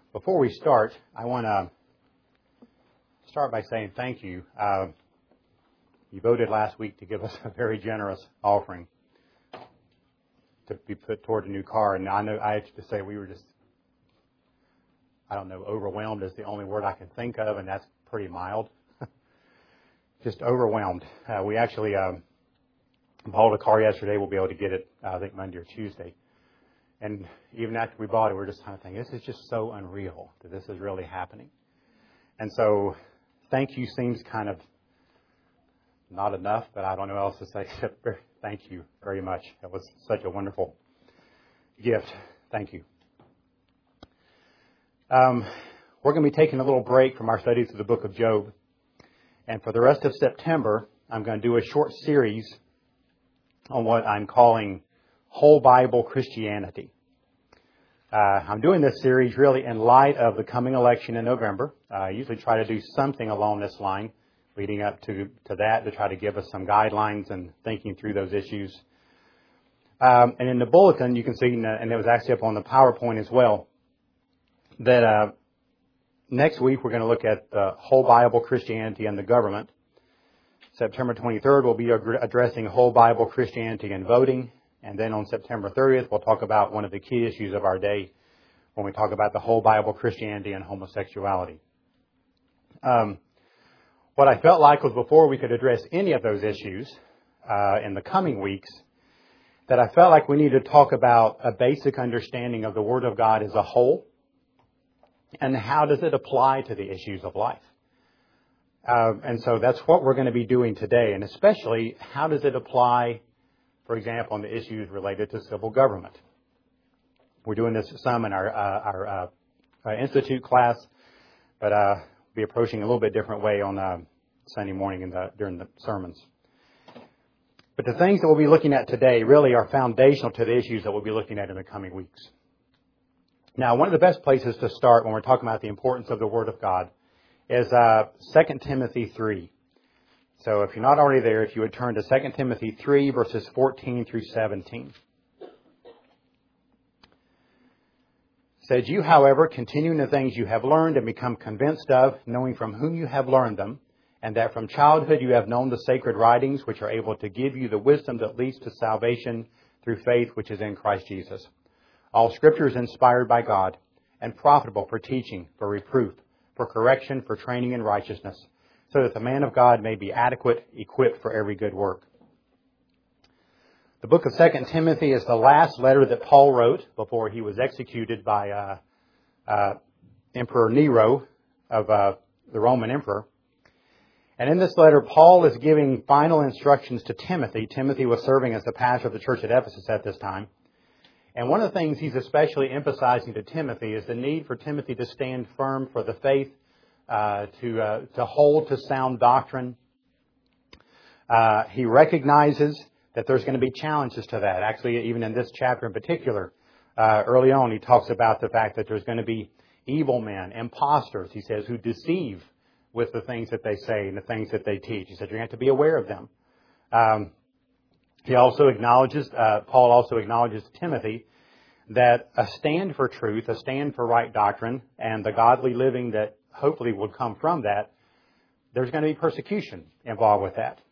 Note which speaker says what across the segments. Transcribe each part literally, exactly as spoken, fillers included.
Speaker 1: Before we start, I want to start by saying thank you. Uh, you voted last week to give us a very generous offering to be put toward a new car, and I know I have to say we were just, I don't know, overwhelmed is the only word I can think of, and that's pretty mild. Just overwhelmed. Uh, we actually um, bought a car yesterday. We'll be able to get it, uh, I think, Monday or Tuesday. And even after we bought it, we we're just kind of thinking, this is just so unreal that this is really happening. And so thank you seems kind of not enough, but I don't know what else to say except thank you very much. It was such a wonderful gift. Thank you. Um, we're going to be taking a little break from our studies of the book of Job. And for the rest of September, I'm going to do a short series on what I'm calling Whole Bible Christianity. Uh, I'm doing this series really in light of the coming election in November. Uh, I usually try to do something along this line leading up to, to that to try to give us some guidelines and thinking through those issues. Um, and in the bulletin, you can see, and it was actually up on the PowerPoint as well, that uh, next week we're going to look at the Whole Bible Christianity and the government. September twenty-third, we'll be addressing Whole Bible Christianity and voting. And then on September thirtieth, we'll talk about one of the key issues of our day when we talk about the whole Bible, Christianity, and homosexuality. Um, what I felt like was before we could address any of those issues uh, in the coming weeks, that I felt like we needed to talk about a basic understanding of the Word of God as a whole and how does it apply to the issues of life. Uh, and so that's what we're going to be doing today, and especially how does it apply, for example, on the issues related to civil government. We're doing this some in our uh, our, uh, our institute class, but uh, we'll be approaching a little bit different way on uh, Sunday morning in the, during the sermons. But the things that we'll be looking at today really are foundational to the issues that we'll be looking at in the coming weeks. Now, one of the best places to start when we're talking about the importance of the Word of God is uh, Second Timothy three. So if you're not already there, if you would turn to Second Timothy three, verses fourteen through seventeen. It says, "You, however, continue in the things you have learned and become convinced of, knowing from whom you have learned them, and that from childhood you have known the sacred writings, which are able to give you the wisdom that leads to salvation through faith which is in Christ Jesus. All Scripture is inspired by God and profitable for teaching, for reproof, for correction, for training in righteousness, so that the man of God may be adequate, equipped for every good work." The book of Second Timothy is the last letter that Paul wrote before he was executed by uh, uh, Emperor Nero of uh, the Roman Emperor. And in this letter, Paul is giving final instructions to Timothy. Timothy was serving as the pastor of the church at Ephesus at this time. And one of the things he's especially emphasizing to Timothy is the need for Timothy to stand firm for the faith, Uh, to uh, to hold to sound doctrine. Uh, he recognizes that there's going to be challenges to that. Actually, even in this chapter in particular, uh, early on, he talks about the fact that there's going to be evil men, imposters, he says, who deceive with the things that they say and the things that they teach. He said you're going to have to be aware of them. Um, he also acknowledges, uh, Paul also acknowledges to Timothy that a stand for truth, a stand for right doctrine, and the godly living that hopefully would come from that, there's going to be persecution involved with that.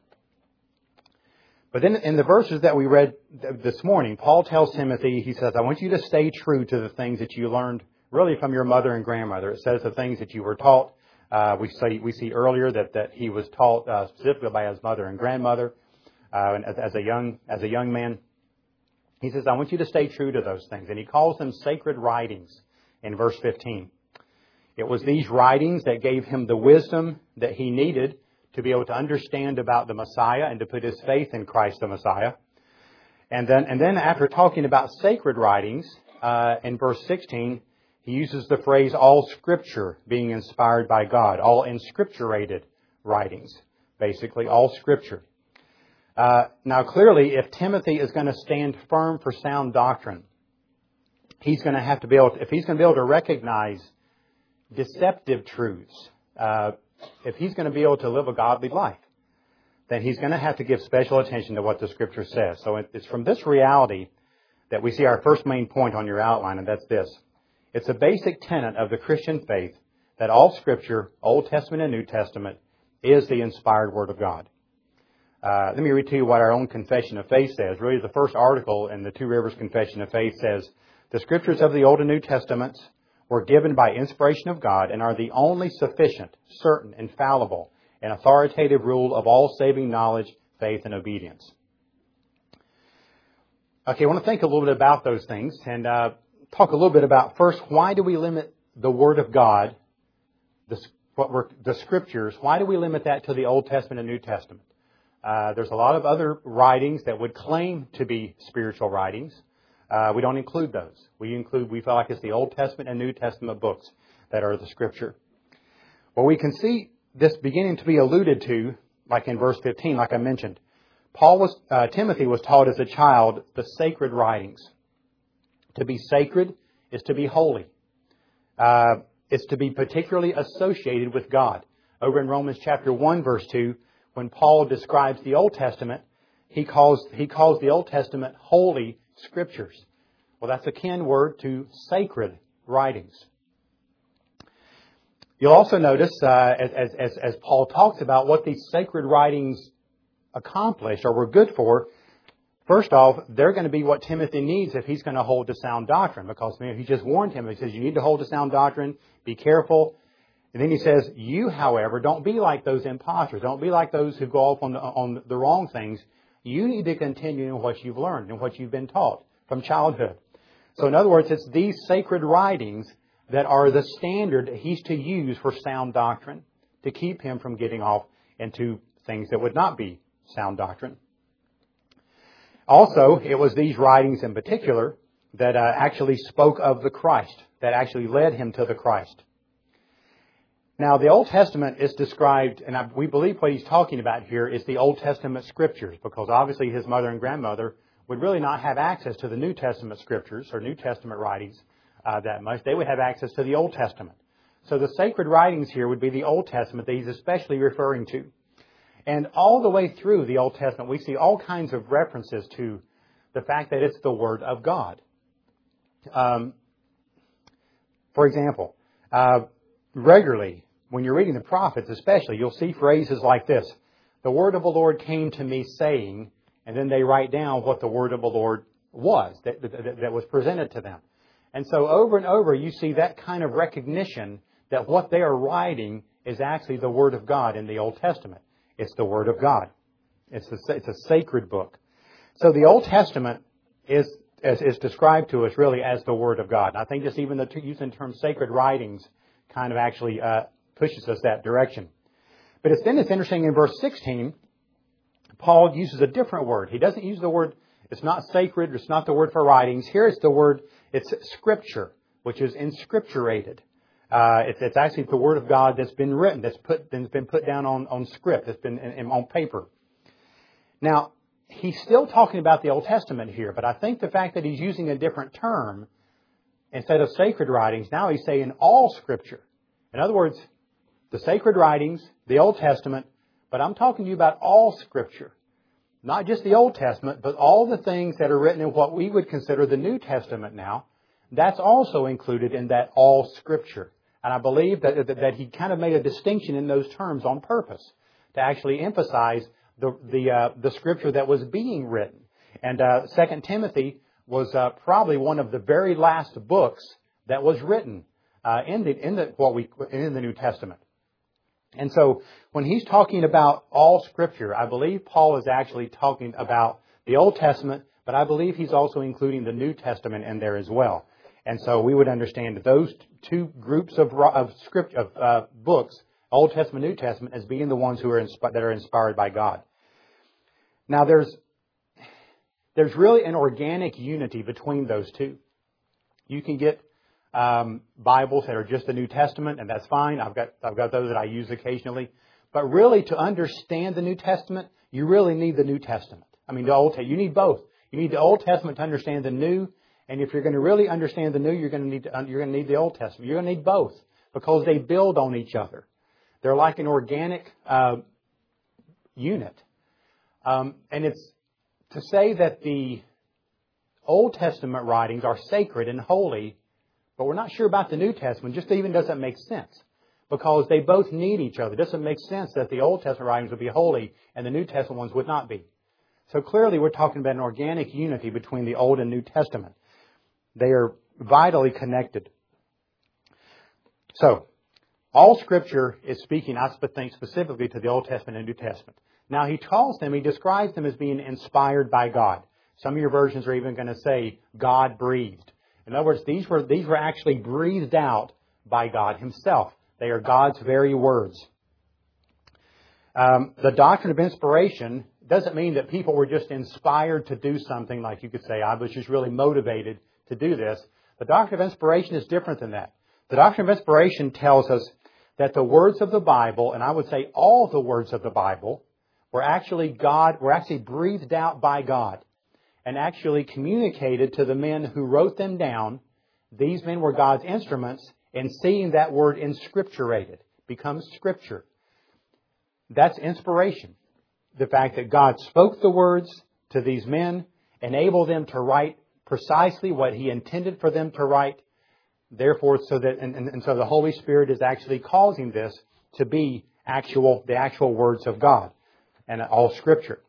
Speaker 1: But then in the verses that we read this morning, Paul tells Timothy, he says, I want you to stay true to the things that you learned really from your mother and grandmother. It says the things that you were taught. Uh, we see we see earlier that, that he was taught uh, specifically by his mother and grandmother uh, and as, as a young as a young man. He says, I want you to stay true to those things. And he calls them sacred writings in verse fifteen. It was these writings that gave him the wisdom that he needed to be able to understand about the Messiah and to put his faith in Christ the Messiah. And then, and then after talking about sacred writings, uh, in verse sixteen, he uses the phrase, all Scripture being inspired by God, all inscripturated writings, basically, all Scripture. Uh, now, clearly, if Timothy is going to stand firm for sound doctrine, he's going to have to be able to, if he's going to be able to recognize deceptive truths, uh, if he's going to be able to live a godly life, then he's going to have to give special attention to what the Scripture says. So it's from this reality that we see our first main point on your outline, and that's this. It's a basic tenet of the Christian faith that all Scripture, Old Testament and New Testament, is the inspired Word of God. Uh, let me read to you what our own Confession of Faith says. Really, the first article in the Two Rivers Confession of Faith says, "The Scriptures of the Old and New Testaments were given by inspiration of God and are the only sufficient, certain, infallible, and authoritative rule of all saving knowledge, faith, and obedience." Okay, I want to think a little bit about those things and uh, talk a little bit about, first, why do we limit the Word of God, the, what we're, the Scriptures, why do we limit that to the Old Testament and New Testament? Uh, there's a lot of other writings that would claim to be spiritual writings. Uh, we don't include those. We include, we feel like it's the Old Testament and New Testament books that are the Scripture. Well, we can see this beginning to be alluded to, like in verse fifteen, like I mentioned. Paul was, uh, Timothy was taught as a child the sacred writings. To be sacred is to be holy. Uh, it's to be particularly associated with God. Over in Romans chapter one, verse two, when Paul describes the Old Testament, he calls, he calls the Old Testament holy Scriptures. Well, that's a kin word to sacred writings. You'll also notice, uh, as, as, as Paul talks about what these sacred writings accomplish or were good for, first off, they're going to be what Timothy needs if he's going to hold to sound doctrine. Because you know, he just warned him. He says, you need to hold to sound doctrine. Be careful. And then he says, you, however, don't be like those imposters. Don't be like those who go off on the, on the wrong things. You need to continue in what you've learned and what you've been taught from childhood. So in other words, it's these sacred writings that are the standard he's to use for sound doctrine to keep him from getting off into things that would not be sound doctrine. Also, it was these writings in particular that uh, actually spoke of the Christ, that actually led him to the Christ. Now, the Old Testament is described, and I, we believe what he's talking about here is the Old Testament Scriptures, because obviously his mother and grandmother would really not have access to the New Testament Scriptures or New Testament writings uh, that much. They would have access to the Old Testament. So the sacred writings here would be the Old Testament that he's especially referring to. And all the way through the Old Testament, we see all kinds of references to the fact that it's the Word of God. Um, for example, uh, regularly, when you're reading the prophets especially, you'll see phrases like this. The word of the Lord came to me saying, and then they write down what the word of the Lord was that, that, that was presented to them. And so over and over you see that kind of recognition that what they are writing is actually the Word of God in the Old Testament. It's the Word of God. It's a, it's a sacred book. So the Old Testament is, is, is described to us really as the Word of God. And I think just even the use in terms sacred writings kind of actually uh, pushes us that direction. But it's, then it's interesting in verse sixteen, Paul uses a different word. He doesn't use the word, it's not sacred, it's not the word for writings. Here it's the word, it's Scripture, which is inscripturated. Uh, it's, it's actually the Word of God that's been written, that's put, that's been put down on, on script, that's been in, in, on paper. Now, he's still talking about the Old Testament here, but I think the fact that he's using a different term instead of sacred writings, now he's saying all Scripture. In other words, the sacred writings, the Old Testament, but I'm talking to you about all Scripture. Not just the Old Testament, but all the things that are written in what we would consider the New Testament now. That's also included in that all Scripture. And I believe that, that, that he kind of made a distinction in those terms on purpose to actually emphasize the the, uh, the Scripture that was being written. And uh, Second Timothy was uh, probably one of the very last books that was written uh, in the in the what we in the New Testament. And so when he's talking about all Scripture, I believe Paul is actually talking about the Old Testament, but I believe he's also including the New Testament in there as well. And so we would understand those two groups of of script of uh, books, Old Testament, New Testament, as being the ones who are inspi- that are inspired by God. Now there's there's really an organic unity between those two. You can get um, Bibles that are just the New Testament, and that's fine. I've got I've got those that I use occasionally. But really, to understand the New Testament, you really need the New Testament. I mean, the Old Testament. You need both. You need the Old Testament to understand the New. And if you're going to really understand the New, you're going to need to, you're going to need the Old Testament. You're going to need both because they build on each other. They're like an organic uh, unit. Um, and it's to say that the Old Testament writings are sacred and holy, But we're not sure about the New Testament. Just even doesn't make sense. Because they both need each other. It doesn't make sense that the Old Testament writings would be holy and the New Testament ones would not be. So clearly we're talking about an organic unity between the Old and New Testament. They are vitally connected. So, all Scripture is speaking, I think, specifically to the Old Testament and New Testament. Now, he calls them, he describes them as being inspired by God. Some of your versions are even going to say, God breathed. In other words, these were, these were actually breathed out by God Himself. They are God's very words. Um, the doctrine of inspiration doesn't mean that people were just inspired to do something, like you could say, I was just really motivated to do this. The doctrine of inspiration is different than that. The doctrine of inspiration tells us that the words of the Bible, and I would say all the words of the Bible, were actually God, were actually breathed out by God and actually communicated to the men who wrote them down. These men were God's instruments in seeing that word inscripturated, becomes Scripture. That's inspiration. The fact that God spoke the words to these men, enabled them to write precisely what He intended for them to write. Therefore, so that and, and, and so the Holy Spirit is actually causing this to be actual, the actual words of God and all Scripture.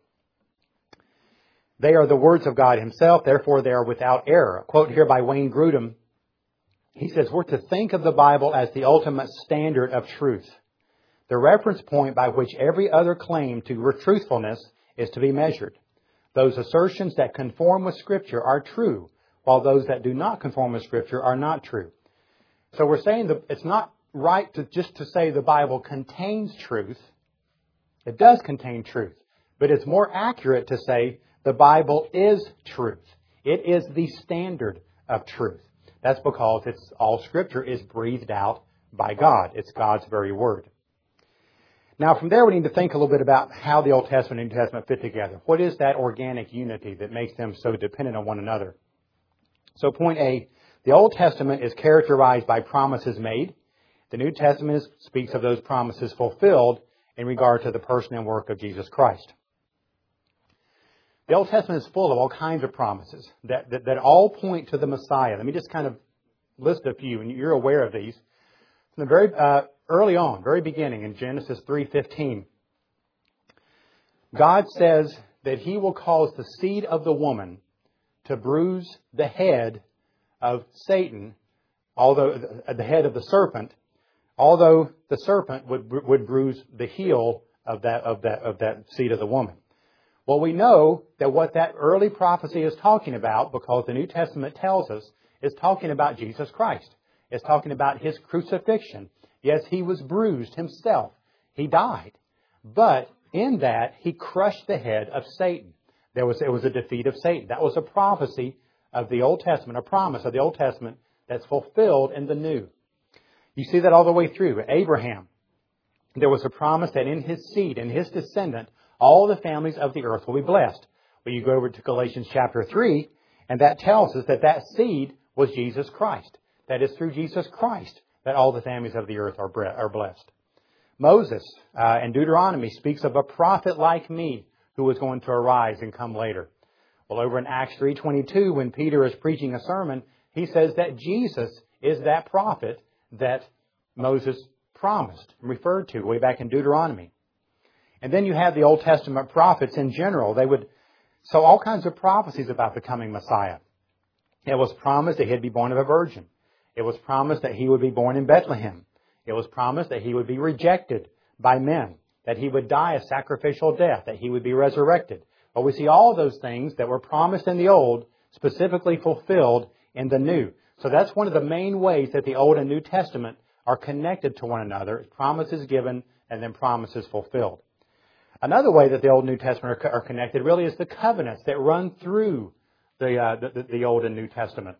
Speaker 1: They are the words of God Himself, therefore they are without error. A quote here by Wayne Grudem. He says, we're to think of the Bible as the ultimate standard of truth, the reference point by which every other claim to truthfulness is to be measured. Those assertions that conform with Scripture are true, while those that do not conform with Scripture are not true. So we're saying that it's not right to just to say the Bible contains truth. It does contain truth. But it's more accurate to say the Bible is truth. It is the standard of truth. That's because it's all Scripture is breathed out by God. It's God's very word. Now, from there, we need to think a little bit about how the Old Testament and New Testament fit together. What is that organic unity that makes them so dependent on one another? So, point A, the Old Testament is characterized by promises made. The New Testament is, speaks of those promises fulfilled in regard to the person and work of Jesus Christ. The Old Testament is full of all kinds of promises that, that, that all point to the Messiah. Let me just kind of list a few, and you're aware of these. From the very uh, early on, very beginning, in Genesis three fifteen, God says that He will cause the seed of the woman to bruise the head of Satan, although the head of the serpent, although the serpent would would bruise the heel of that of that of that seed of the woman. Well, we know that what that early prophecy is talking about, because the New Testament tells us, is talking about Jesus Christ. It's talking about His crucifixion. Yes, He was bruised Himself. He died. But in that, He crushed the head of Satan. There was, it was a defeat of Satan. That was a prophecy of the Old Testament, a promise of the Old Testament that's fulfilled in the New. You see that all the way through. Abraham, there was a promise that in his seed, in his descendant, all the families of the earth will be blessed. Well, you go over to Galatians chapter three, and that tells us that that seed was Jesus Christ. That is through Jesus Christ that all the families of the earth are are blessed. Moses uh, in Deuteronomy speaks of a prophet like me who was going to arise and come later. Well, over in Acts three twenty-two, when Peter is preaching a sermon, he says that Jesus is that prophet that Moses promised and referred to way back in Deuteronomy. And then you have the Old Testament prophets in general. They would so all kinds of prophecies about the coming Messiah. It was promised that He'd be born of a virgin. It was promised that He would be born in Bethlehem. It was promised that He would be rejected by men, that He would die a sacrificial death, that He would be resurrected. But we see all those things that were promised in the Old specifically fulfilled in the New. So that's one of the main ways that the Old and New Testament are connected to one another. Promises given and then promises fulfilled. Another way that the Old and New Testament are, are connected really is the covenants that run through the, uh, the, the Old and New Testament.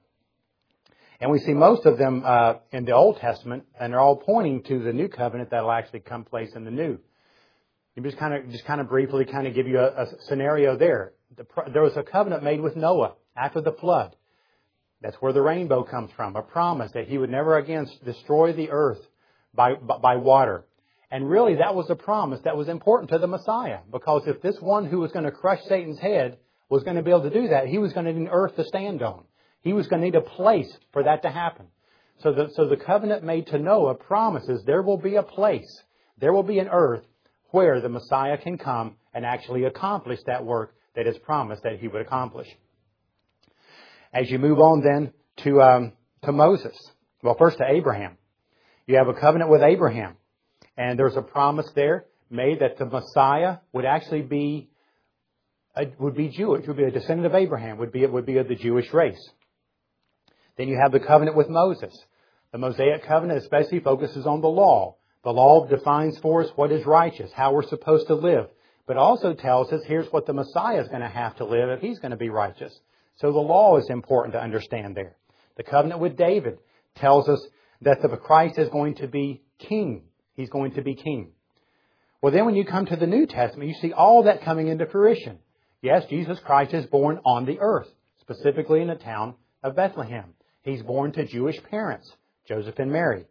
Speaker 1: And we see most of them uh, in the Old Testament, and they're all pointing to the new covenant that will actually come place in the New. You just kind of, just kind of briefly kind of give you a, a scenario there. The, there was a covenant made with Noah after the flood. That's where the rainbow comes from, a promise that he would never again destroy the earth by, by water. And really, that was a promise that was important to the Messiah. Because if this one who was going to crush Satan's head was going to be able to do that, he was going to need an earth to stand on. He was going to need a place for that to happen. So the, so the covenant made to Noah promises there will be a place, there will be an earth where the Messiah can come and actually accomplish that work that is promised that He would accomplish. As you move on then to, um, to Moses, well, first to Abraham. You have a covenant with Abraham, and there's a promise there made that the Messiah would actually be a, would be Jewish, would be a descendant of Abraham, would be would be of the Jewish race. Then you have the covenant with Moses. The Mosaic covenant especially focuses on the law. The law defines for us what is righteous, how we're supposed to live, but also tells us here's what the Messiah is going to have to live if He's going to be righteous. So the law is important to understand there. The covenant with David tells us that the Christ is going to be king. He's going to be king. Well, then when you come to the New Testament, you see all that coming into fruition. Yes, Jesus Christ is born on the earth, specifically in the town of Bethlehem. He's born to Jewish parents, Joseph and Mary.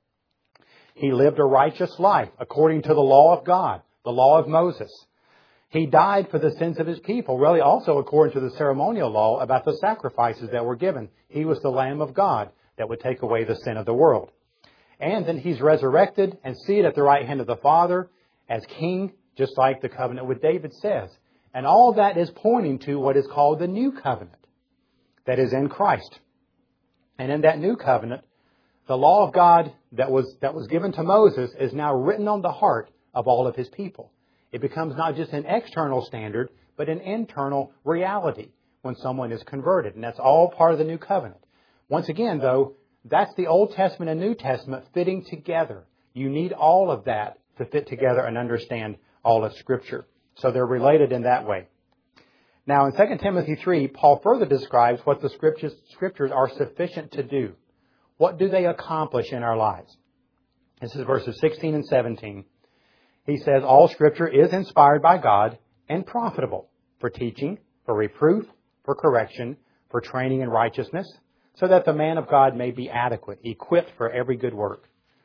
Speaker 1: He lived a righteous life according to the law of God, the law of Moses. He died for the sins of His people, really also according to the ceremonial law about the sacrifices that were given. He was the Lamb of God that would take away the sin of the world. And then He's resurrected and seated at the right hand of the Father as King, just like the covenant with David says. And all that is pointing to what is called the New Covenant that is in Christ. And in that New Covenant, the law of God that was that was given to Moses is now written on the heart of all of His people. It becomes not just an external standard, but an internal reality when someone is converted. And that's all part of the New Covenant. Once again, though, that's the Old Testament and New Testament fitting together. You need all of that to fit together and understand all of Scripture. So they're related in that way. Now, in Second Timothy three, Paul further describes what the Scriptures, Scriptures are sufficient to do. What do they accomplish in our lives? This is verses sixteen and seventeen. He says, all Scripture is inspired by God and profitable for teaching, for reproof, for correction, for training in righteousness, so that the man of God may be adequate, equipped for every good work.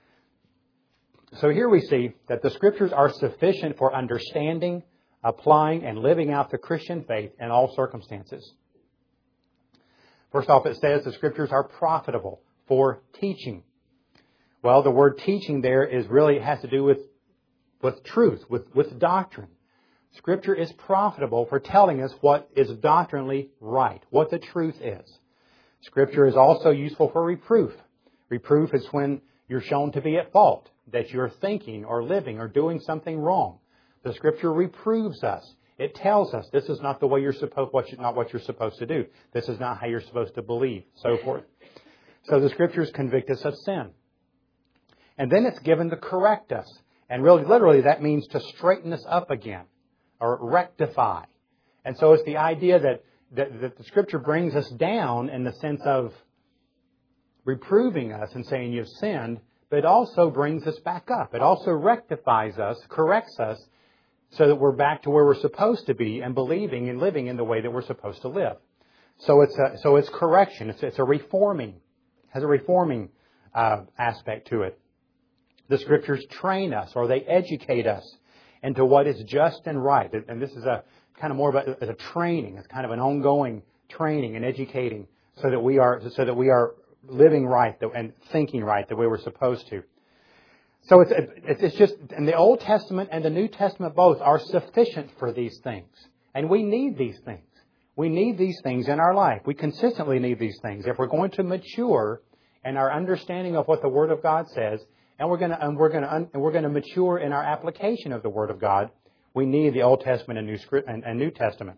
Speaker 1: So here we see that the Scriptures are sufficient for understanding, applying, and living out the Christian faith in all circumstances. First off, it says the Scriptures are profitable for teaching. Well, the word teaching there is really has to do with, with truth, with, with doctrine. Scripture is profitable for telling us what is doctrinally right, what the truth is. Scripture is also useful for reproof. Reproof is when you're shown to be at fault, that you're thinking or living or doing something wrong. The Scripture reproves us. It tells us this is not the way you're supposed, what you, not what you're supposed to do. This is not how you're supposed to believe, so forth. So the Scriptures convict us of sin. And then it's given to correct us. And really, literally, that means to straighten us up again or rectify. And so it's the idea that, that, that the Scripture brings us down in the sense of reproving us and saying you've sinned, but it also brings us back up. It also rectifies us, corrects us, so that we're back to where we're supposed to be and believing and living in the way that we're supposed to live. So it's a, so it's correction. It's, it's a reforming, has a reforming uh, aspect to it. The Scriptures train us, or they educate us into what is just and right. And this is a kind of more of a, a training. It's kind of an ongoing training and educating, so that we are so that we are living right and thinking right the way we're supposed to. So it's it's just, and the Old Testament and the New Testament both are sufficient for these things, and we need these things. We need these things in our life. We consistently need these things if we're going to mature in our understanding of what the Word of God says. And we're going to and we're going to and we're going to mature in our application of the Word of God. We need the Old Testament and New and, and New Testament.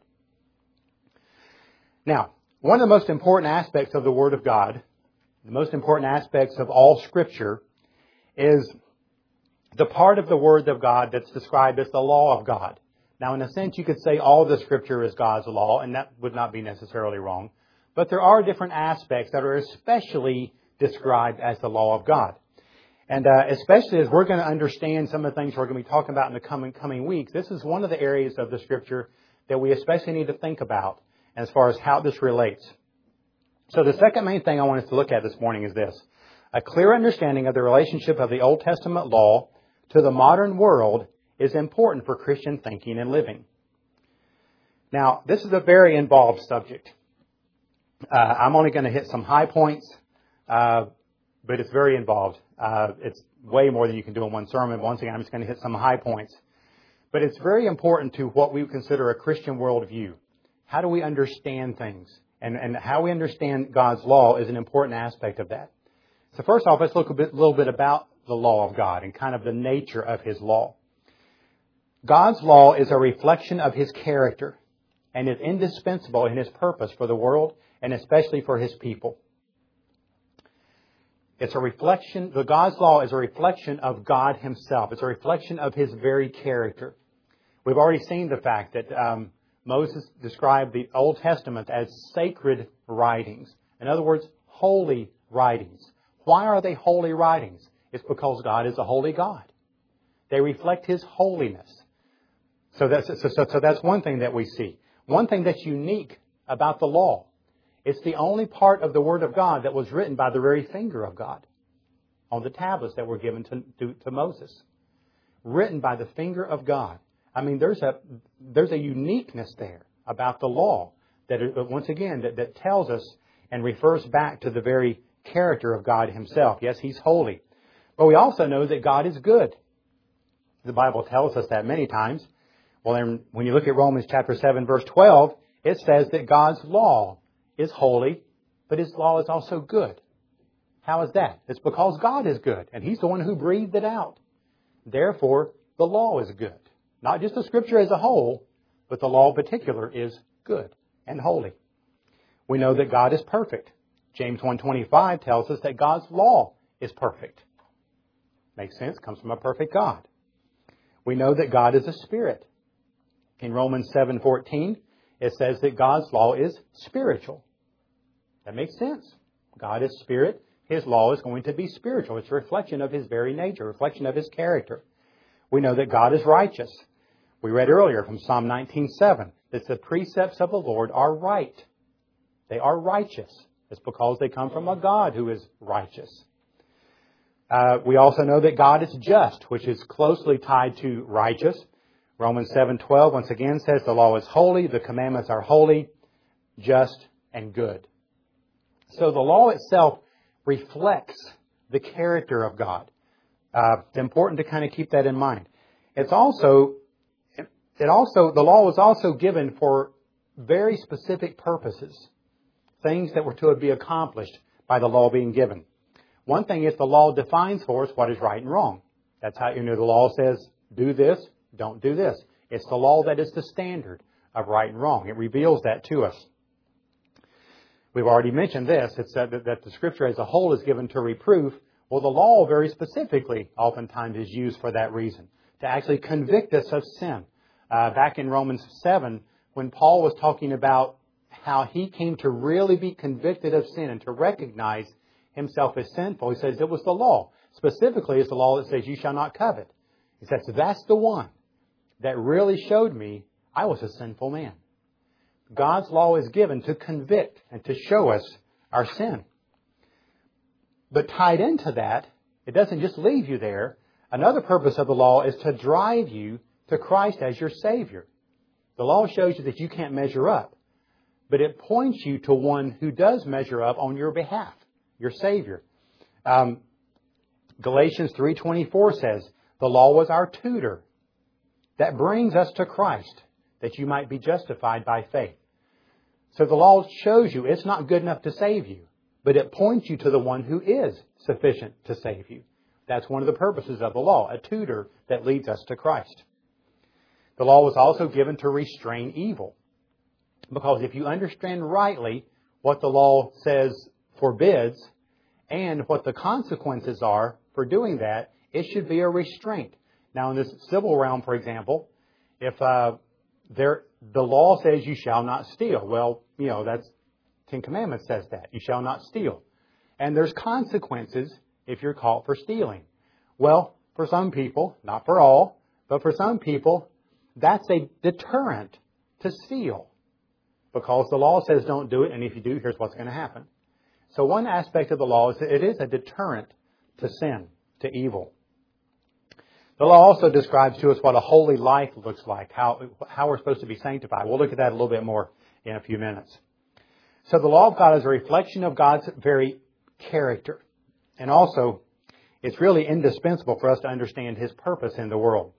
Speaker 1: Now, one of the most important aspects of the Word of God, the most important aspects of all Scripture, is the part of the Word of God that's described as the law of God. Now, in a sense, you could say all the Scripture is God's law, and that would not be necessarily wrong. But there are different aspects that are especially described as the law of God. And uh, especially as we're going to understand some of the things we're going to be talking about in the coming coming weeks, this is one of the areas of the Scripture that we especially need to think about as far as how this relates. So the second main thing I want us to look at this morning is this. A clear understanding of the relationship of the Old Testament law to the modern world is important for Christian thinking and living. Now, this is a very involved subject. Uh, I'm only going to hit some high points. Uh, but it's very involved. Uh, it's way more than you can do in one sermon. Once again, I'm just going to hit some high points. But it's very important to what we consider a Christian worldview. How do we understand things? And, and how we understand God's law is an important aspect of that. So first off, let's look a bit, little bit about the law of God and kind of the nature of His law. God's law is a reflection of His character and is indispensable in His purpose for the world and especially for His people. It's a reflection, the God's law is a reflection of God Himself. It's a reflection of His very character. We've already seen the fact that um, Moses described the Old Testament as sacred writings. In other words, holy writings. Why are they holy writings? It's because God is a holy God. They reflect His holiness. So that's, so, so, so that's one thing that we see. One thing that's unique about the law. It's the only part of the Word of God that was written by the very finger of God on the tablets that were given to, to, to Moses. Written by the finger of God. I mean, there's a there's a uniqueness there about the law that, once again, that, that tells us and refers back to the very character of God Himself. Yes, He's holy. But we also know that God is good. The Bible tells us that many times. Well, then, when you look at Romans chapter seven, verse twelve, it says that God's law is holy, but His law is also good. How is that? It's because God is good, and He's the one who breathed it out. Therefore, the law is good. Not just the Scripture as a whole, but the law in particular is good and holy. We know that God is perfect. James one twenty-five tells us that God's law is perfect. Makes sense. Comes from a perfect God. We know that God is a spirit. In Romans seven fourteen, it says that God's law is spiritual. That makes sense. God is spirit. His law is going to be spiritual. It's a reflection of His very nature, a reflection of His character. We know that God is righteous. We read earlier from Psalm nineteen seven that the precepts of the Lord are right. They are righteous. It's because they come from a God who is righteous. Uh, we also know that God is just, which is closely tied to righteous. Romans seven twelve once again says the law is holy, the commandments are holy, just, and good. So the law itself reflects the character of God. Uh, it's important to kind of keep that in mind. It's also, it also, the law was also given for very specific purposes. Things that were to be accomplished by the law being given. One thing is the law defines for us what is right and wrong. That's how, you know, the law says, do this, don't do this. It's the law that is the standard of right and wrong. It reveals that to us. We've already mentioned this. It's that, that the Scripture as a whole is given to reproof. Well, the law very specifically oftentimes is used for that reason, to actually convict us of sin. Uh, back in Romans seven, when Paul was talking about how he came to really be convicted of sin and to recognize himself as sinful, he says it was the law. Specifically, it's the law that says you shall not covet. He says that's the one that really showed me I was a sinful man. God's law is given to convict and to show us our sin. But tied into that, it doesn't just leave you there. Another purpose of the law is to drive you to Christ as your Savior. The law shows you that you can't measure up, but it points you to one who does measure up on your behalf, your Savior. Um, Galatians three twenty-four says, the law was our tutor that brings us to Christ, that you might be justified by faith. So the law shows you it's not good enough to save you, but it points you to the one who is sufficient to save you. That's one of the purposes of the law, a tutor that leads us to Christ. The law was also given to restrain evil. Because if you understand rightly what the law says forbids and what the consequences are for doing that, it should be a restraint. Now, in this civil realm, for example, if uh, there the law says you shall not steal, well, you know, that's Ten Commandments says that. You shall not steal. And there's consequences if you're caught for stealing. Well, for some people, not for all, but for some people, that's a deterrent to steal. Because the law says don't do it, and if you do, here's what's going to happen. So one aspect of the law is that it is a deterrent to sin, to evil. The law also describes to us what a holy life looks like, how, how we're supposed to be sanctified. We'll look at that a little bit more in a few minutes. So the law of God is a reflection of God's very character. And also, it's really indispensable for us to understand His purpose in the world.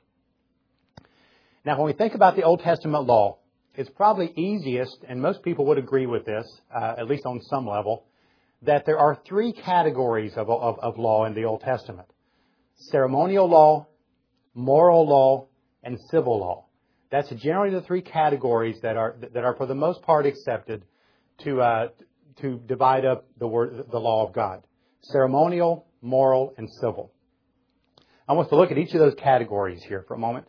Speaker 1: Now, when we think about the Old Testament law, it's probably easiest, and most people would agree with this, uh, at least on some level, that there are three categories of, of, of law in the Old Testament. Ceremonial law, moral law, and civil law. That's generally the three categories that are that are for the most part accepted to uh, to divide up the word the law of God: ceremonial, moral, and civil. I want us to look at each of those categories here for a moment.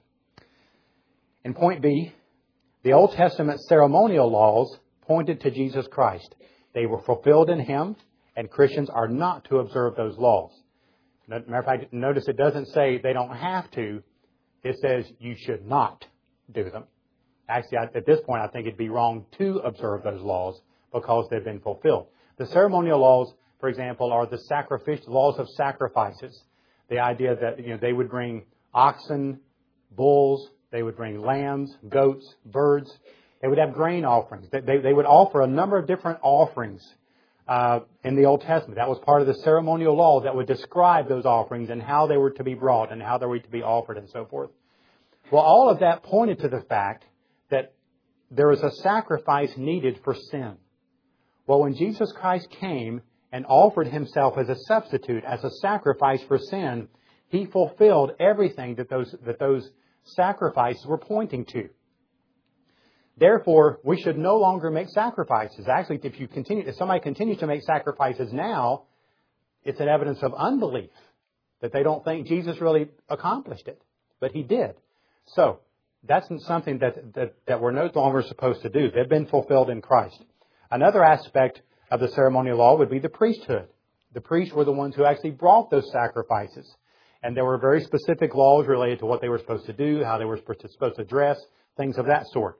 Speaker 1: In point B, the Old Testament ceremonial laws pointed to Jesus Christ. They were fulfilled in Him, and Christians are not to observe those laws. Matter of fact, notice it doesn't say they don't have to. It says you should not do them. Actually, at this point, I think it'd be wrong to observe those laws because they've been fulfilled. The ceremonial laws, for example, are the sacrificial laws of sacrifices. The idea that, you know, they would bring oxen, bulls, they would bring lambs, goats, birds. They would have grain offerings. They, they, they would offer a number of different offerings uh, in the Old Testament. That was part of the ceremonial law that would describe those offerings and how they were to be brought and how they were to be offered and so forth. Well, all of that pointed to the fact that there was a sacrifice needed for sin. Well, when Jesus Christ came and offered Himself as a substitute, as a sacrifice for sin, He fulfilled everything that those, that those sacrifices were pointing to. Therefore, we should no longer make sacrifices. Actually, if you continue, if somebody continues to make sacrifices now, it's an evidence of unbelief that they don't think Jesus really accomplished it, but He did. So that's something that, that that we're no longer supposed to do. They've been fulfilled in Christ. Another aspect of the ceremonial law would be the priesthood. The priests were the ones who actually brought those sacrifices. And there were very specific laws related to what they were supposed to do, how they were supposed to dress, things of that sort.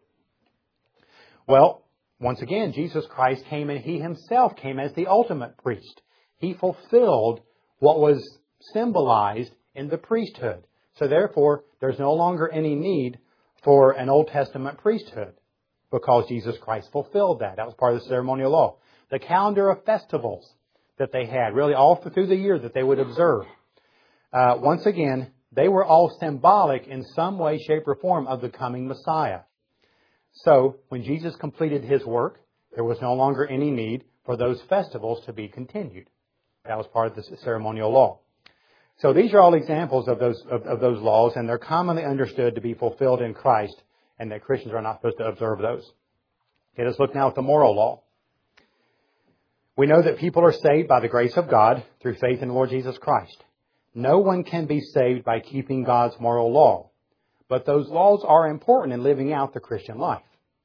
Speaker 1: Well, once again, Jesus Christ came and He Himself came as the ultimate priest. He fulfilled what was symbolized in the priesthood. So therefore, there's no longer any need for an Old Testament priesthood because Jesus Christ fulfilled that. That was part of the ceremonial law. The calendar of festivals that they had, really all through the year that they would observe. Uh, once again, they were all symbolic in some way, shape, or form of the coming Messiah. So, when Jesus completed His work, there was no longer any need for those festivals to be continued. That was part of the ceremonial law. So these are all examples of those of, of those laws, and they're commonly understood to be fulfilled in Christ, and that Christians are not supposed to observe those. Okay, let's look now at the moral law. We know that people are saved by the grace of God through faith in the Lord Jesus Christ. No one can be saved by keeping God's moral law, but those laws are important in living out the Christian life.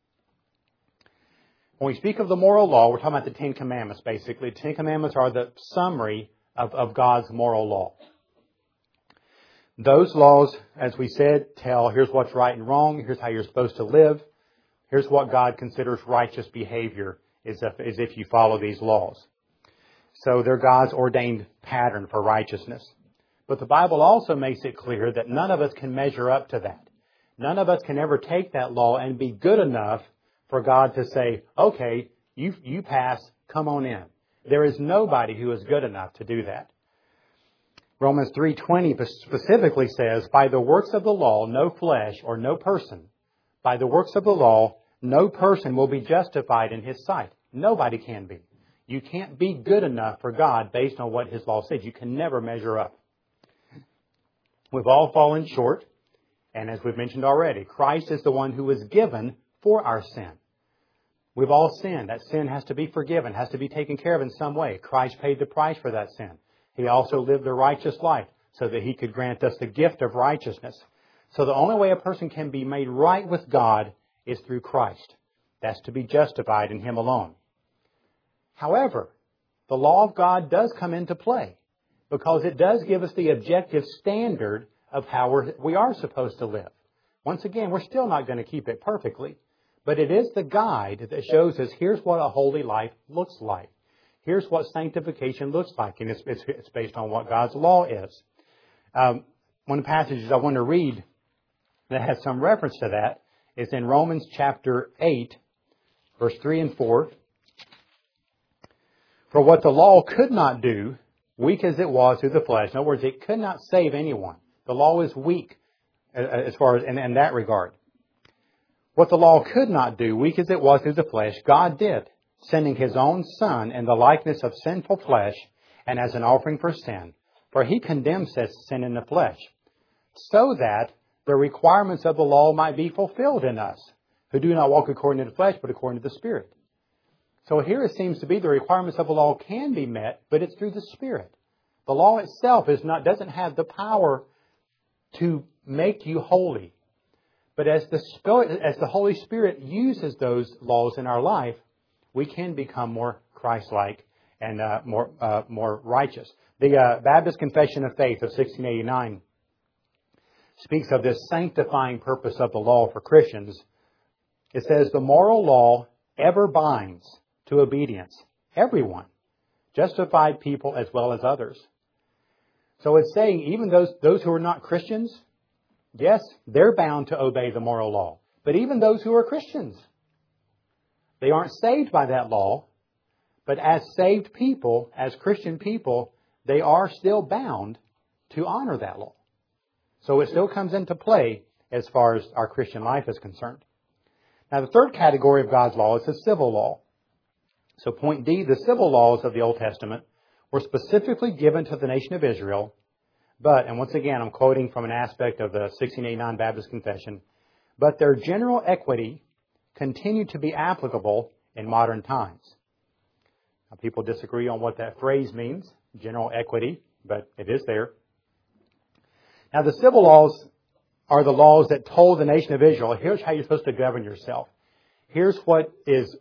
Speaker 1: When we speak of the moral law, we're talking about the Ten Commandments, basically. The Ten Commandments are the summary of, of God's moral law. Those laws, as we said, tell here's what's right and wrong, here's how you're supposed to live, here's what God considers righteous behavior is if, is if you follow these laws. So they're God's ordained pattern for righteousness. But the Bible also makes it clear that none of us can measure up to that. None of us can ever take that law and be good enough for God to say, okay, you, you pass, come on in. There is nobody who is good enough to do that. Romans three twenty specifically says, by the works of the law, no flesh or no person. By the works of the law, no person will be justified in His sight. Nobody can be. You can't be good enough for God based on what His law says. You can never measure up. We've all fallen short. And as we've mentioned already, Christ is the one who was given for our sin. We've all sinned. That sin has to be forgiven, has to be taken care of in some way. Christ paid the price for that sin. He also lived a righteous life so that He could grant us the gift of righteousness. So the only way a person can be made right with God is through Christ. That's to be justified in Him alone. However, the law of God does come into play because it does give us the objective standard of how we're, we are supposed to live. Once again, we're still not going to keep it perfectly, but it is the guide that shows us here's what a holy life looks like. Here's what sanctification looks like, and it's, it's, it's based on what God's law is. Um, one of the passages I want to read that has some reference to that is in Romans chapter eight, verse three and four. For what the law could not do, weak as it was through the flesh. In other words, it could not save anyone. The law is weak as far as in, in that regard. What the law could not do, weak as it was through the flesh, God did, sending His own Son in the likeness of sinful flesh and as an offering for sin. For He condemns sin in the flesh, so that the requirements of the law might be fulfilled in us, who do not walk according to the flesh, but according to the Spirit. So here it seems to be the requirements of the law can be met, but it's through the Spirit. The law itself is not doesn't have the power to make you holy. But as the Spirit, as the Holy Spirit uses those laws in our life, we can become more Christ-like and uh, more uh, more righteous. The uh, Baptist Confession of Faith of sixteen eighty-nine speaks of this sanctifying purpose of the law for Christians. It says, the moral law ever binds to obedience everyone, justified people as well as others. So it's saying even those, those who are not Christians, yes, they're bound to obey the moral law. But even those who are Christians, they aren't saved by that law. But as saved people, as Christian people, they are still bound to honor that law. So it still comes into play as far as our Christian life is concerned. Now, the third category of God's law is the civil law. So point D, the civil laws of the Old Testament were specifically given to the nation of Israel. But, and once again, I'm quoting from an aspect of the sixteen eighty-nine Baptist Confession, but their general equity continued to be applicable in modern times. Now, people disagree on what that phrase means, general equity, but it is there. Now, the civil laws are the laws that told the nation of Israel, here's how you're supposed to govern yourself. Here's what is,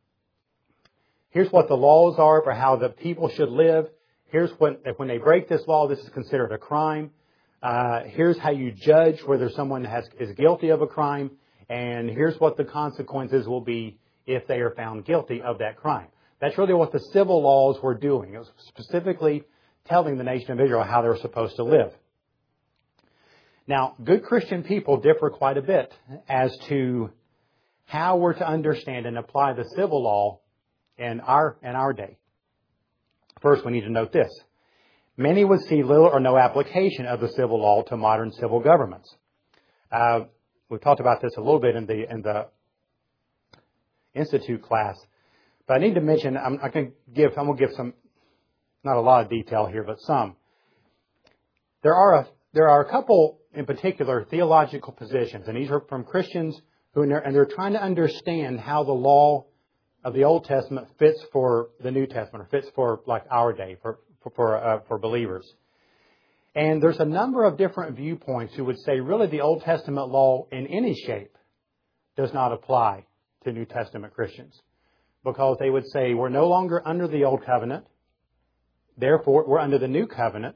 Speaker 1: here's what the laws are for how the people should live. Here's what, when they break this law, this is considered a crime. Uh, here's how you judge whether someone has, is guilty of a crime. And here's what the consequences will be if they are found guilty of that crime. That's really what the civil laws were doing. It was specifically telling the nation of Israel how they were supposed to live. Now, good Christian people differ quite a bit as to how we're to understand and apply the civil law in our, in our day. First, we need to note this. Many would see little or no application of the civil law to modern civil governments. Uh, we've talked about this a little bit in the, in the Institute class. But I need to mention, I'm, I can give, I'm going to give some, not a lot of detail here, but some. There are a, there are a couple, in particular, theological positions, and these are from Christians who, and they're trying to understand how the law of the Old Testament fits for the New Testament, or fits for like our day, for for for, uh, for believers. And there's a number of different viewpoints who would say, really, the Old Testament law in any shape does not apply to New Testament Christians, because they would say we're no longer under the Old Covenant, therefore we're under the New Covenant.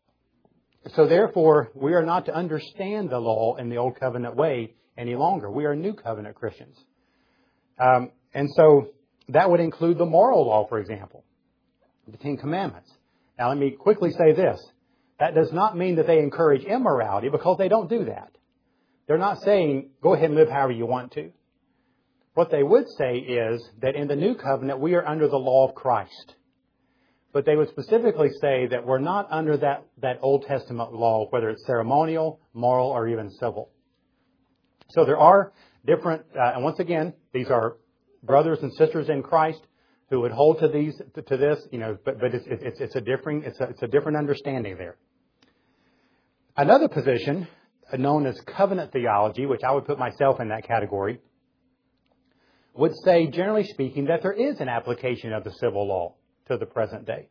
Speaker 1: So therefore, we are not to understand the law in the Old Covenant way any longer. We are New Covenant Christians. Um, and so that would include the moral law, for example, the Ten Commandments. Now, let me quickly say this. That does not mean that they encourage immorality, because they don't do that. They're not saying, go ahead and live however you want to. What they would say is that in the New Covenant, we are under the law of Christ. But they would specifically say that we're not under that, that Old Testament law, whether it's ceremonial, moral, or even civil. So there are different, uh, and once again, these are brothers and sisters in Christ who would hold to these, to, to this, you know, but, but it's, it's, it's a different, it's a, it's a different understanding there. Another position, known as covenant theology, which I would put myself in that category, would say, generally speaking, that there is an application of the civil law to the present day.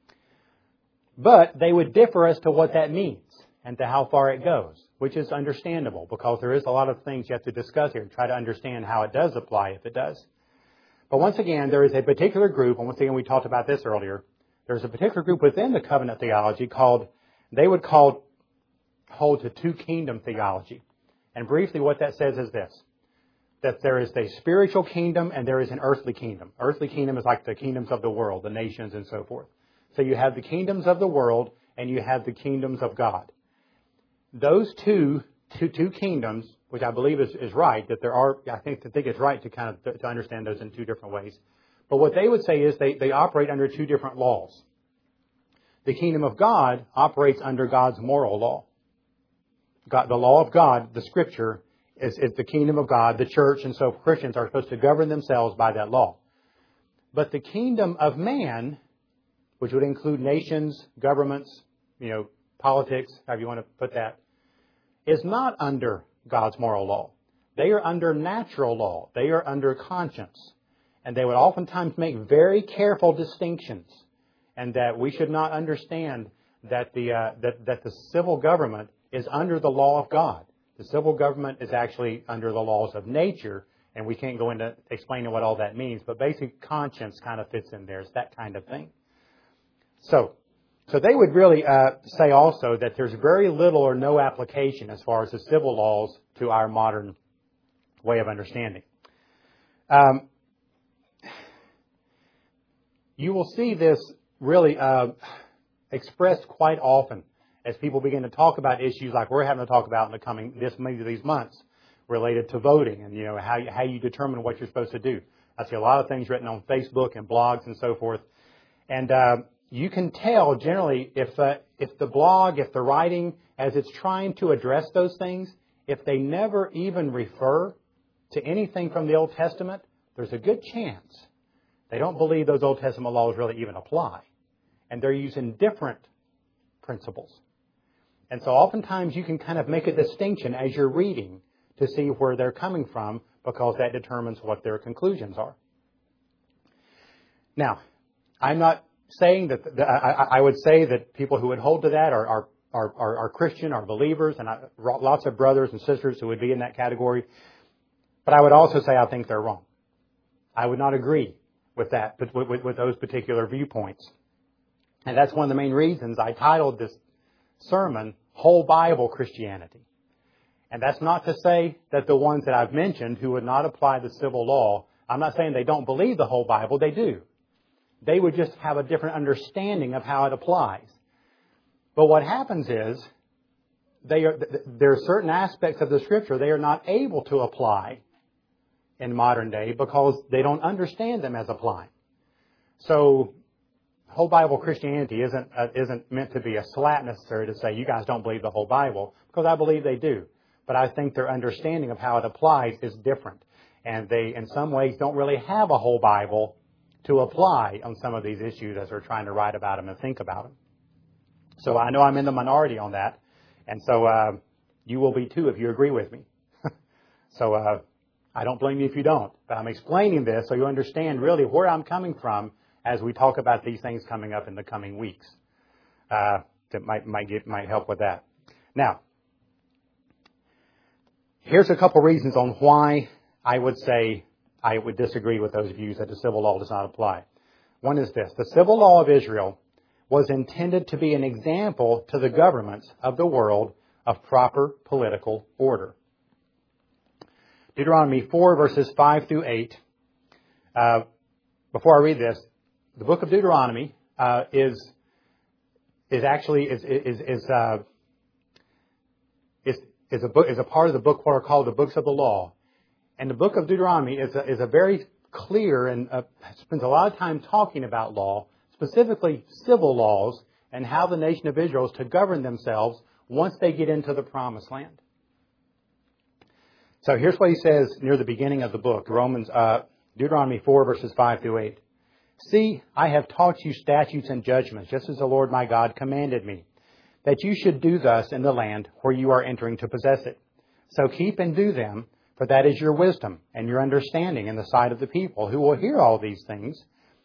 Speaker 1: But they would differ as to what that means and to how far it goes, which is understandable, because there is a lot of things you have to discuss here and try to understand how it does apply, if it does. But once again, there is a particular group, and once again we talked about this earlier, there's a particular group within the covenant theology called, they would call, hold to two kingdom theology. And briefly what that says is this, that there is a spiritual kingdom and there is an earthly kingdom. Earthly kingdom is like the kingdoms of the world, the nations and so forth. So you have the kingdoms of the world and you have the kingdoms of God. Those two, two, two kingdoms, which I believe is, is right, that there are, I think, I think it's right to kind of to understand those in two different ways. But what they would say is they, they operate under two different laws. the kingdom of God operates under God's moral law. God, the law of God, the Scripture, is, is the kingdom of God. The church and so Christians are supposed to govern themselves by that law. But the kingdom of man, which would include nations, governments, you know, politics, however you want to put that, is not under God's moral law. They are under natural law. They are under conscience. And they would oftentimes make very careful distinctions. And that we should not understand that the uh, that, that the civil government is under the law of God. The civil government is actually under the laws of nature. And we can't go into explaining what all that means. But basic conscience kind of fits in there. It's that kind of thing. So, so they would really uh, say also that there's very little or no application as far as the civil laws to our modern way of understanding. Um, you will see this really uh, expressed quite often as people begin to talk about issues like we're having to talk about in the coming this maybe these months related to voting and you know how you, how you determine what you're supposed to do. I see a lot of things written on Facebook and blogs and so forth, and uh, you can tell generally if uh, if the blog, if the writing, as it's trying to address those things, if they never even refer to anything from the Old Testament, there's a good chance they don't believe those Old Testament laws really even apply. And they're using different principles. And so oftentimes you can kind of make a distinction as you're reading to see where they're coming from because that determines what their conclusions are. Now, I'm not saying that, that I, I would say that people who would hold to that are, are, are, are, are Christian, are believers, and I, lots of brothers and sisters who would be in that category. But I would also say I think they're wrong. I would not agree with that, with, with, with those particular viewpoints. And that's one of the main reasons I titled this sermon, Whole Bible Christianity. And that's not to say that the ones that I've mentioned who would not apply the civil law, I'm not saying they don't believe the whole Bible, they do. They would just have a different understanding of how it applies. But what happens is, they are, there are certain aspects of the Scripture they are not able to apply in modern day because they don't understand them as applying. So, whole Bible Christianity isn't uh, isn't meant to be a slap necessarily to say you guys don't believe the whole Bible, because I believe they do. But I think their understanding of how it applies is different. And they, in some ways, don't really have a whole Bible to apply on some of these issues as they're trying to write about them and think about them. So I know I'm in the minority on that. And so uh, you will be too if you agree with me. so uh, I don't blame you if you don't. But I'm explaining this so you understand really where I'm coming from as we talk about these things coming up in the coming weeks. Uh, that might might get might help with that. Now, here's a couple reasons on why I would say I would disagree with those views that the civil law does not apply. One is this. The civil law of Israel was intended to be an example to the governments of the world of proper political order. Deuteronomy four, verses five through eight. Uh, before I read this, the book of Deuteronomy uh, is is actually is is is, uh, is is a book is a part of the book what are called the books of the law, and the book of Deuteronomy is a, is a very clear and uh, spends a lot of time talking about law, specifically civil laws, and how the nation of Israel is to govern themselves once they get into the promised land. So here's what he says near the beginning of the book, Romans, uh, Deuteronomy four, verses five through eight. See, I have taught you statutes and judgments, just as the Lord my God commanded me, that you should do thus in the land where you are entering to possess it. So keep and do them, for that is your wisdom and your understanding in the sight of the people who will hear all these things.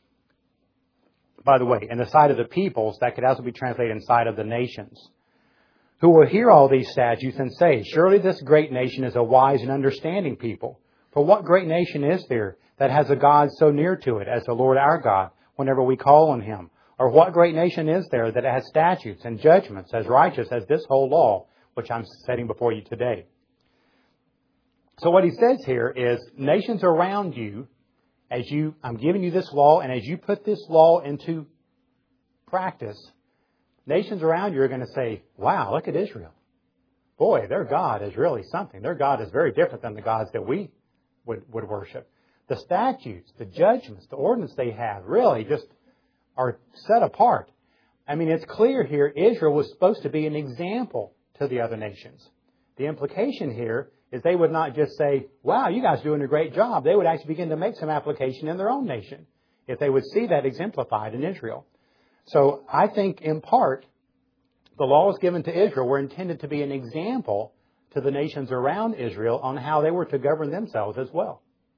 Speaker 1: By the way, in the sight of the peoples, that could also be translated in sight of the nations, who will hear all these statutes and say, surely this great nation is a wise and understanding people. For what great nation is there that has a God so near to it as the Lord our God whenever we call on Him? Or what great nation is there that has statutes and judgments as righteous as this whole law, which I'm setting before you today? So what he says here is nations around you, as you, I'm giving you this law, and as you put this law into practice, nations around you are going to say, wow, look at Israel. Boy, their God is really something. Their God is very different than the gods that we would, would worship. The statutes, the judgments, the ordinance they have really just are set apart. I mean, it's clear here Israel was supposed to be an example to the other nations. The implication here is they would not just say, wow, you guys are doing a great job. They would actually begin to make some application in their own nation if they would see that exemplified in Israel. So I think in part, the laws given to Israel were intended to be an example to the nations around Israel on how they were to govern themselves as well.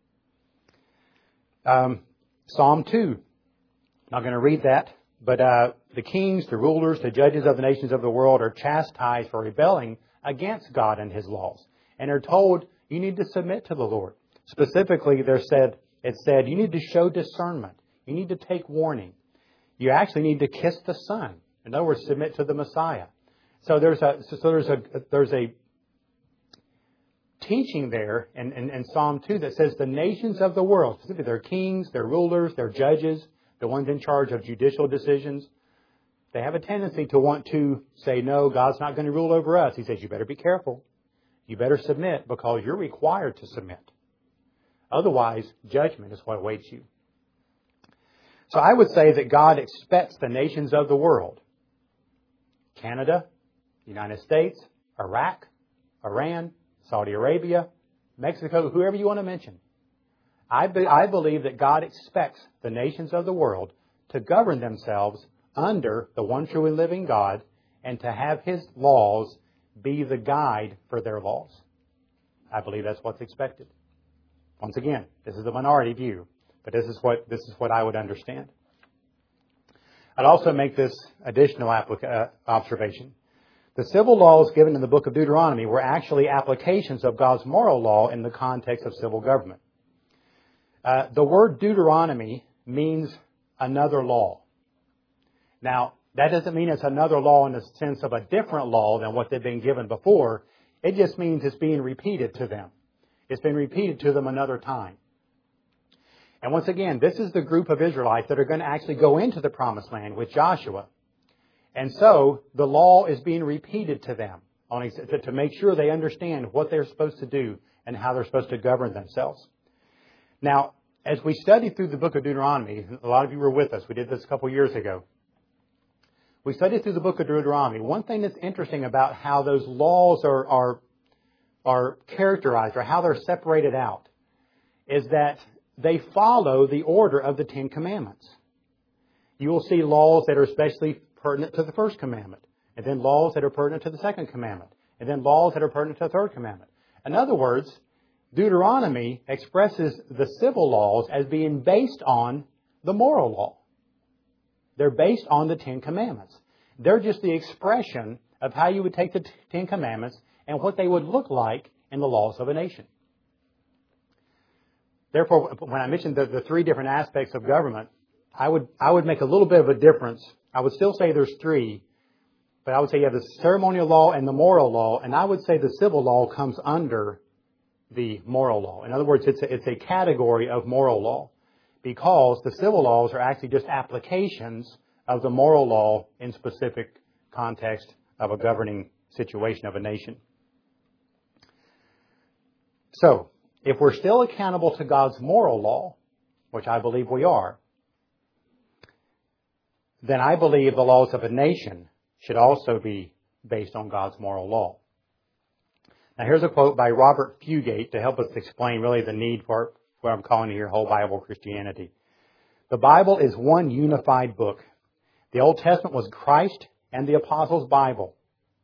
Speaker 1: Um, Psalm two. Not going to read that, but uh, the kings, the rulers, the judges of the nations of the world are chastised for rebelling against God and His laws, and are told you need to submit to the Lord. Specifically, they're said it said you need to show discernment. You need to take warning. You actually need to kiss the Son. In other words, submit to the Messiah. So there's a so there's a there's a teaching there in, in, in Psalm two that says the nations of the world, specifically their kings, their rulers, their judges, the ones in charge of judicial decisions, they have a tendency to want to say, no, God's not going to rule over us. He says, you better be careful. You better submit because you're required to submit. Otherwise, judgment is what awaits you. So I would say that God expects the nations of the world, Canada, United States, Iraq, Iran, Saudi Arabia, Mexico, whoever you want to mention. I, be, I believe that God expects the nations of the world to govern themselves under the one true and living God and to have His laws be the guide for their laws. I believe that's what's expected. Once again, this is a minority view, but this is what this is what I would understand. I'd also make this additional applica- uh, observation. The civil laws given in the book of Deuteronomy were actually applications of God's moral law in the context of civil government. Uh, the word Deuteronomy means another law. Now, that doesn't mean it's another law in the sense of a different law than what they've been given before. It just means it's being repeated to them. It's been repeated to them another time. And once again, this is the group of Israelites that are going to actually go into the promised land with Joshua. And so the law is being repeated to them on, to make sure they understand what they're supposed to do and how they're supposed to govern themselves. Now, as we studied through the book of Deuteronomy, a lot of you were with us. We did this a couple years ago. We studied through the book of Deuteronomy. One thing that's interesting about how those laws are, are, are characterized or how they're separated out is that they follow the order of the Ten Commandments. You will see laws that are especially pertinent to the first commandment, and then laws that are pertinent to the second commandment, and then laws that are pertinent to the third commandment. In other words, Deuteronomy expresses the civil laws as being based on the moral law. They're based on the Ten Commandments. They're just the expression of how you would take the Ten Commandments and what they would look like in the laws of a nation. Therefore, when I mentioned the, the three different aspects of government, I would I would make a little bit of a difference. I would still say there's three, but I would say you have the ceremonial law and the moral law, and I would say the civil law comes under the moral law. In other words, it's a, it's a category of moral law because the civil laws are actually just applications of the moral law in specific context of a governing situation of a nation. So, if we're still accountable to God's moral law, which I believe we are, then I believe the laws of a nation should also be based on God's moral law. Now here's a quote by Robert Fugate to help us explain really the need for what I'm calling here whole Bible Christianity. The Bible is one unified book. The Old Testament was Christ and the Apostles' Bible.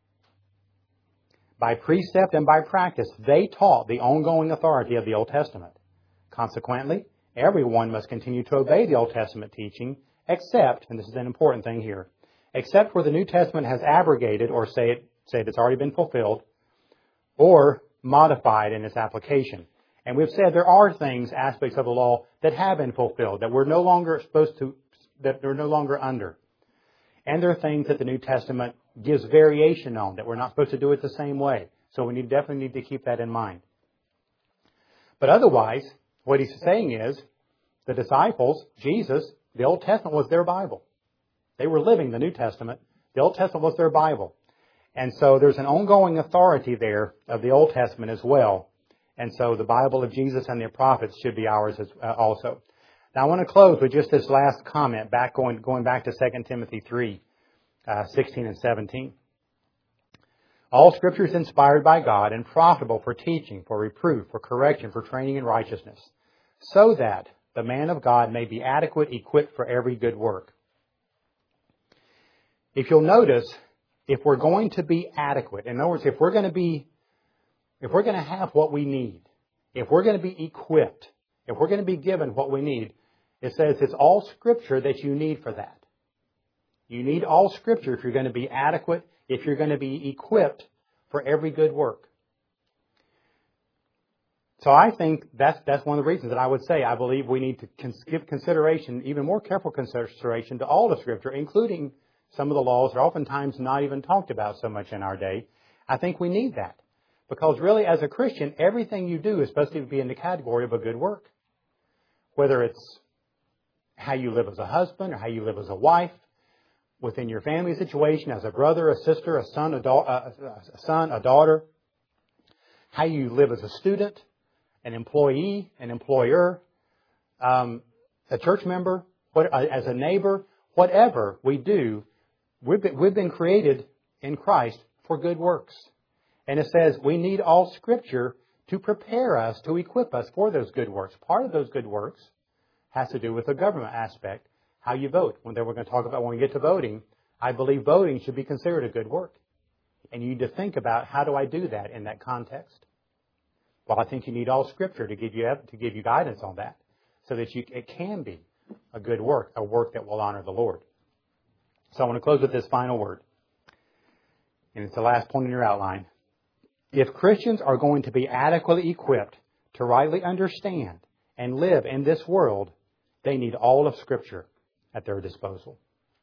Speaker 1: By precept and by practice, they taught the ongoing authority of the Old Testament. Consequently, everyone must continue to obey the Old Testament teaching, except, and this is an important thing here, except where the New Testament has abrogated or say it, say it's already been fulfilled, or modified in its application. And we've said there are things, aspects of the law, that have been fulfilled, that we're no longer supposed to, that they're no longer under. And there are things that the New Testament gives variation on, that we're not supposed to do it the same way. So we need, definitely need to keep that in mind. But otherwise, what he's saying is, the disciples, Jesus, the Old Testament was their Bible. They were living the New Testament. The Old Testament was their Bible. And so there's an ongoing authority there of the Old Testament as well. And so the Bible of Jesus and the prophets should be ours as, uh, also. Now I want to close with just this last comment, back going, going back to Second Timothy three. uh, sixteen and seventeen. All Scripture is inspired by God and profitable for teaching, for reproof, for correction, for training in righteousness, so that the man of God may be adequate, equipped for every good work. If you'll notice, if we're going to be adequate, in other words, if we're going to be, if we're going to have what we need, if we're going to be equipped, if we're going to be given what we need, it says it's all Scripture that you need for that. You need all Scripture if you're going to be adequate, if you're going to be equipped for every good work. So I think that's that's one of the reasons that I would say I believe we need to cons- give consideration, even more careful consideration to all the Scripture, including some of the laws that are oftentimes not even talked about so much in our day. I think we need that. Because really, as a Christian, everything you do is supposed to be in the category of a good work. Whether it's how you live as a husband or how you live as a wife, within your family situation, as a brother, a sister, a son, a, da- a son, a daughter, how you live as a student, an employee, an employer, um, a church member, what, as a neighbor, whatever we do, we've been, we've been created in Christ for good works. And it says we need all Scripture to prepare us, to equip us for those good works. Part of those good works has to do with the government aspect, how you vote. When we're going to talk about when we get to voting, I believe voting should be considered a good work. And you need to think about, how do I do that in that context? Well, I think you need all Scripture to give you to give you guidance on that, so that you, it can be a good work, a work that will honor the Lord. So I want to close with this final word. And it's the last point in your outline. If Christians are going to be adequately equipped to rightly understand and live in this world, they need all of Scripture at their disposal.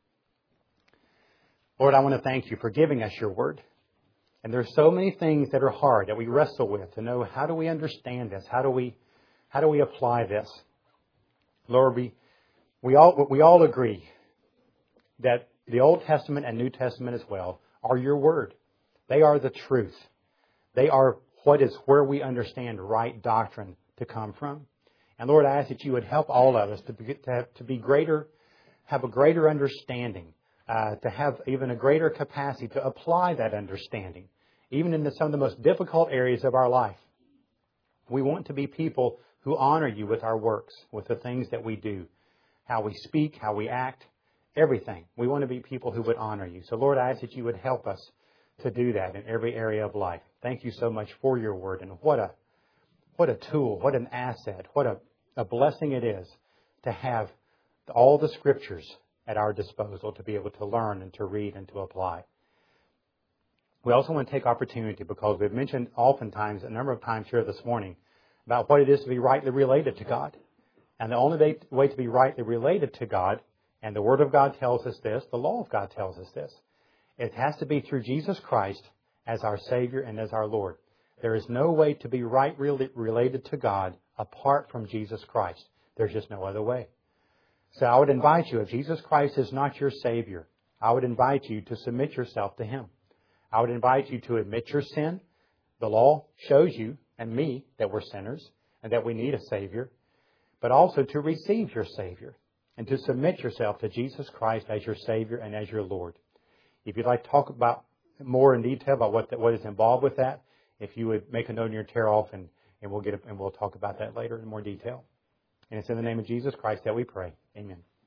Speaker 1: Lord, I want to thank you for giving us your word. And there's so many things that are hard that we wrestle with to know, how do we understand this? How do we, how do we apply this? Lord, we, we all, we all agree that the Old Testament and New Testament as well are your word. They are the truth. They are what is where we understand right doctrine to come from. And Lord, I ask that you would help all of us to be, to have, to be greater, have a greater understanding, uh, to have even a greater capacity to apply that understanding, even in the, some of the most difficult areas of our life. We want to be people who honor you with our works, with the things that we do, how we speak, how we act, everything. We want to be people who would honor you. So Lord, I ask that you would help us to do that in every area of life. Thank you so much for your word, and what a what a tool, what an asset, what a, a blessing it is to have all the Scriptures at our disposal to be able to learn and to read and to apply. We also want to take opportunity, because we've mentioned oftentimes, a number of times here this morning, about what it is to be rightly related to God. And the only way to be rightly related to God, and the Word of God tells us this, the law of God tells us this, it has to be through Jesus Christ as our Savior and as our Lord. There is no way to be right related to God apart from Jesus Christ. There's just no other way. So I would invite you, if Jesus Christ is not your Savior, I would invite you to submit yourself to Him. I would invite you to admit your sin. The law shows you and me that we're sinners and that we need a Savior, but also to receive your Savior and to submit yourself to Jesus Christ as your Savior and as your Lord. If you'd like to talk about more in detail about what that, what is involved with that, if you would make a note in your tear off, and, and we'll get it, and we'll talk about that later in more detail. And it's in the name of Jesus Christ that we pray. Amen.